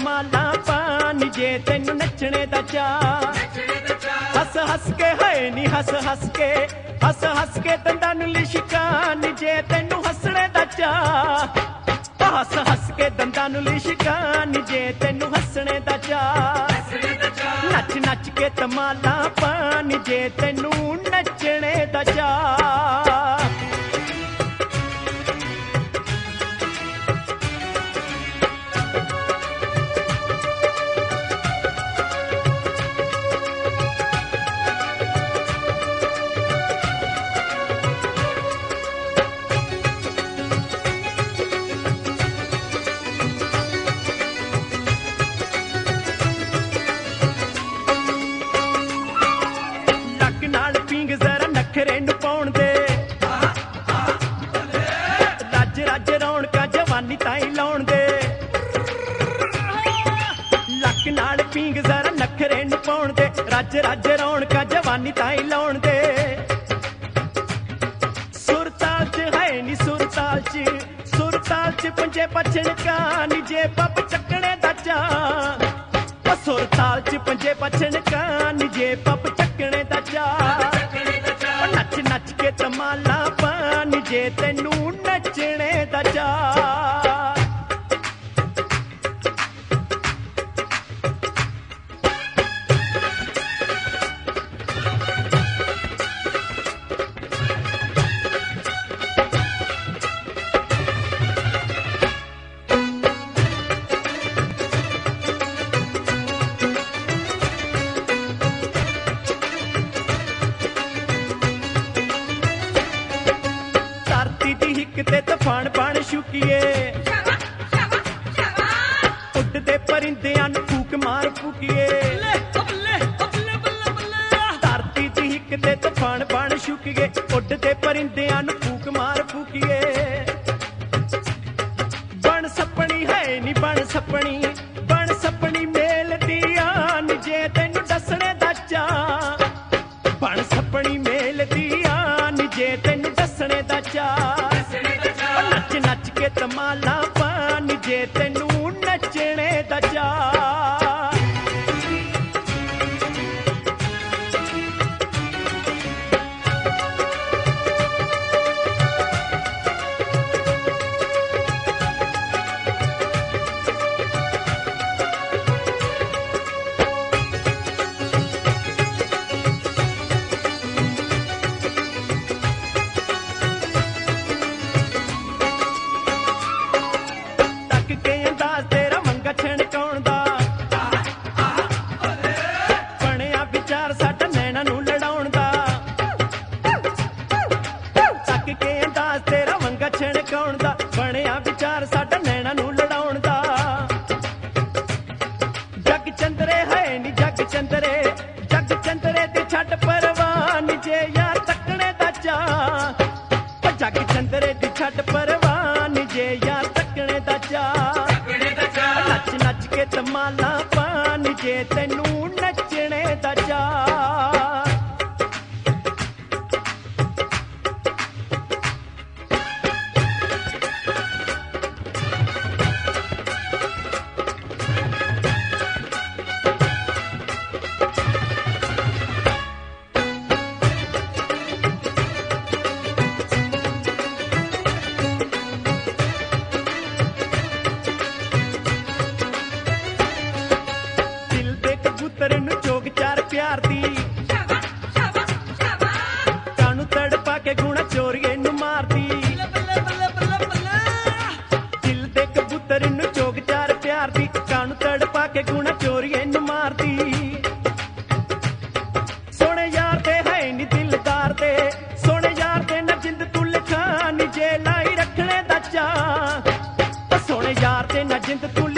ਧਮਾਲਾਂ ਪਾ ਨੀ ਜੇ ਤੈਨੂੰ ਨੱਚਣੇ ਦਾ ਚਾਅ। ਹੱਸ ਹੱਸ ਕੇ ਹੈ ਨੀ ਹੱਸ ਹੱਸ ਕੇ ਦੰਦਾਂ ਨੂੰ ਲਿਸ਼ਕਾਂ ਨੀ ਜੇ ਤੈਨੂੰ ਹੱਸਣੇ ਦਾ ਚਾਅ। ਹੱਸ ਹੱਸ ਕੇ ਦੰਦਾਂ ਨੂੰ ਲਿਸ਼ਕਾਂ ਨੀ ਜੇ ਤੈਨੂੰ ਹੱਸਣੇ ਦਾ ਚਾਅ। ਨੱਚ ਨੱਚ ਕੇ ਧਮਾਲਾਂ ਪਾ ਨੀ ਜੇ ਤੈਨੂੰ ਨੱਚਣੇ ਦਾ ਚਾਅ। ਨਖਰੇ ਨੂੰ ਪਾਉਣ ਦੇ ਰੱਜ ਰੱਜ ਰੌਣਕਾਂ ਜਵਾਨੀ ਤਾਈਂ ਲਾਉਣ ਦੇ। ਲੱਕ ਨਾਲ ਪੀਂਗ ਜ਼ਰਾ ਨਖਰੇ ਨੂੰ ਪਾਉਣ ਦੇ ਰੱਜ ਰੱਜ ਰੌਣਕਾਂ ਜਵਾਨੀ ਤਾਈਂ ਲਾਉਣ ਦੇ। ਸੁਰਤਾਲ ਚ ਹੈ ਨੀ ਸੁਰਤਾਲ ਚ ਪੰਜੇ ਪਛਣ ਕਾ ਨੀ ਜੇ ਪੱਪ ਚੱਕਣੇ ਦਾ ਚਾਅ। ਸੁਰਤਾਲ ਚ ਪੰਜੇ ਪਛਣ ਕਾ ਨੀ ਜੇ ਪੱਪ ਚੱਕਣੇ ਦਾ ਚਾਅ। ਨੱਚ ਨੱਚ ਕੇ ਧਮਾਲਾਂ ਪਾ ਨੀ ਜੇ ਤੈਨੂੰ ਨੱਚਣੇ ਦਾ ਚਾਅ। ਤੇ ਤੂਫਾਨ ਬਣ ਸ਼ੁਕੀਏ ਉੱਡਦੇ ਪਰਿੰਦਿਆਂ ਨੂੰ ਫੂਕ ਮਾਰ ਫੂਕੀਏ। ਧਰਤੀ ਦੀ ਹਿੱਕ ਤੇ ਤੂਫਾਨ ਬਣ ਸ਼ੁਕੀਏ ਉੱਡਦੇ ਪਰਿੰਦਿਆਂ ਨੂੰ ਫੂਕ ਮਾਰ ਫੂਕੀਏ। ਬਣ ਸੱਪਣੀ ਹੈ ਨੀ ਬਣ ਸੱਪਣੀ ਮੇਲਦੀ ਆ ਨੀ ਜੇ ਤੈਨੂੰ ਦੱਸਣੇ ਦਾ ਚਾਅ। ਬਣ ਸੱਪਣੀ ਮੇਲਦੀ ਆ ਨੀ ਜੇ ਤੈਨੂੰ ਦੱਸਣੇ ਦਾ ਚਾਅ। ਨੱਚ ਨੱਚ ਕੇ ਧਮਾਲਾਂ ਪਾ ਨੀ ਜੇ ਤੈਨੂੰ ਨੱਚਣੇ ਦਾ ਚਾਅ। ਛਣਕਾਉਣ ਦਾ ਬਣਿਆ ਵਿਚਾਰ ਸਾਡਾ ਨੈਣਾ ਨੂੰ ਲੜਾਉਣ ਦਾ। ਜੱਗ ਚੰਦਰੇ ਹੈ ਨੀ ਜੱਗ ਚੰਦਰੇ ਤੇ ਛੱਡ ਪਰਵਾਹ ਨੀ ਜੇ ਯਾਰ ਤੱਕਣੇ ਦਾ ਚਾਅ। ਜੱਗ ਚੰਦਰੇ ਦੀ ਛੱਡ ਪਰਵਾਹ ਨੀ ਜੇ ਯਾਰ ਤੱਕਣੇ ਦਾ ਚਾਅ। ਨੱਚ ਨੱਚ ਕੇ ਧਮਾਲਾਂ ਪਾ ਨੀ ਜੇ ਤੈਨੂੰ ਨੱਚਣੇ ਦਾ ਚਾਅ। ਨੂੰ ਚੋਗ ਚਾਰ ਪਿਆਰ ਦੀ ਕਾਨੂੰ ਤੜਪਾ ਕੇ ਗੁਣਾ ਚੋਰੀਏ ਨੂੰ ਮਾਰਦੀ। ਦਿਲ ਦੇ ਕਬੂਤਰ ਨੂੰ ਚੋਗ ਚਾਰ ਪਿਆਰ ਦੀ ਕਾਨੂੰ ਤੜਪਾ ਕੇ ਗੁਣਾ ਚੋਰੀਏ ਨੂੰ ਮਾਰਦੀ। ਸੋਹਣੇ ਯਾਰ ਦੇ ਹੈ ਨੀ ਦਿਲਦਾਰ ਦੇ ਸੋਹਣੇ ਯਾਰ ਦੇ ਨਾ ਜਿੰਦ ਤੂੰ ਲਿਖਾ ਨੀ ਜੇ ਲਾਈ ਰੱਖਣੇ ਦਾ ਚਾਅ। ਸੋਹਣੇ ਯਾਰ ਦੇ ਨਾ ਜਿੰਦ ਤੂੰ